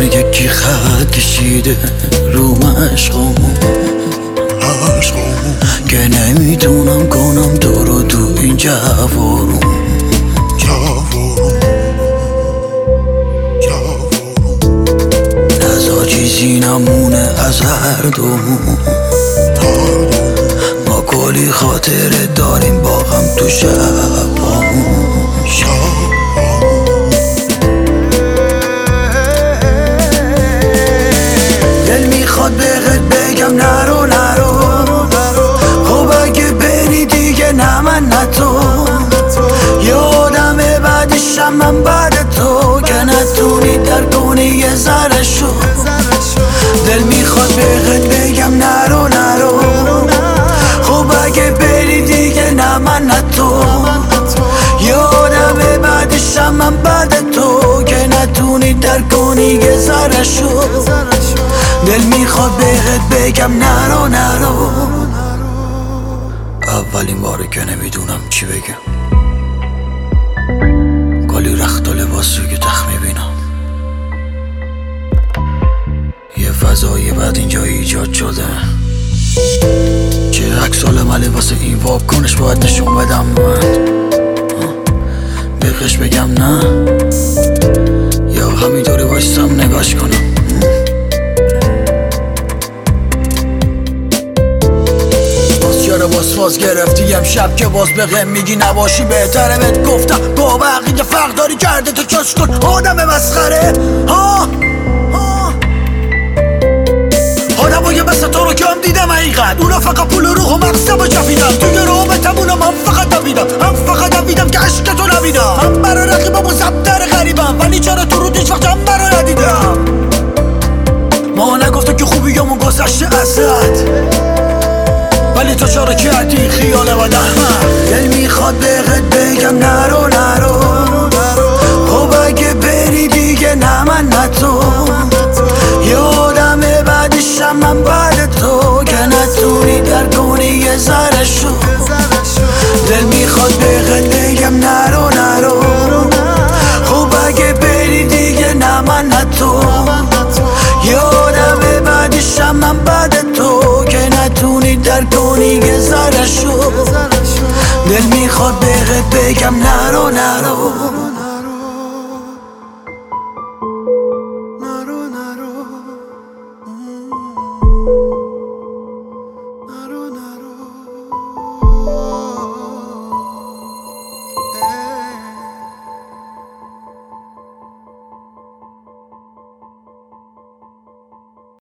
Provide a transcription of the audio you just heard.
یکی خط کشیده رو مشقم که نمیتونم کنم تو رو تو این جوارم. نزا چیزی نمونه از هر دومون، ما کلی خاطره داریم با هم تو شبامون. دل میخواد بهت بگم نرو نرو، خب اگه بری دیگه نه من نه تو، یادم بعدشم من بعد تو که نتونی در کنی یه ذره شو. دل میخواد بهت بگم نرو نرو، خب اگه بری دیگه نه من نه تو، یادم بعدشم من بعد تو که نتونی در کنی یه ذره شو. دل میخواد بهت بگم نرو نرو. اولین باره که نمیدونم چی بگم، کلی رخت و لباسی که تخت میبینم، یه فضای بد اینجا ایجاد شده، چه عکس عمله واسه این واکنش باید نشون بدم من، بهش بگم نه یا همینطوری وایستم نگاش کنم. باز گرفتی امشب که باز بهم میگی نباشی بهتره، بهت گفتم با بقیه فرق داری کرده تو چش کن آدم مسخره. آدمای مثل تو رو کم دیدم حقیقت، اونا فقط پول روح و مقصد و جفیدم، توی رابطمون من فقط دویدم که عشق تو نبیدم، من برای رقیبم و زبدر غریبم ولی چرا تو رو هیچ وقت هم برا ندیدم. ما نگفتم که خوبیامون گذشته ازت، ولی تو چرا کردی خیال و دهمت. دل میخواد بهت بگم نرو نرو، خب اگه بری دیگه نه من نه تو، یادم بعدشم من بعد تو که نتونی در کنی یه ذره شو. دل میخواد بهت بگم نرو نرو، خب اگه بری دیگه نه من نه تو، یادم بعدشم من بعد تو که نتونی در کنی یه ذره شو. دل میخواد بهت بگم نرو نرو.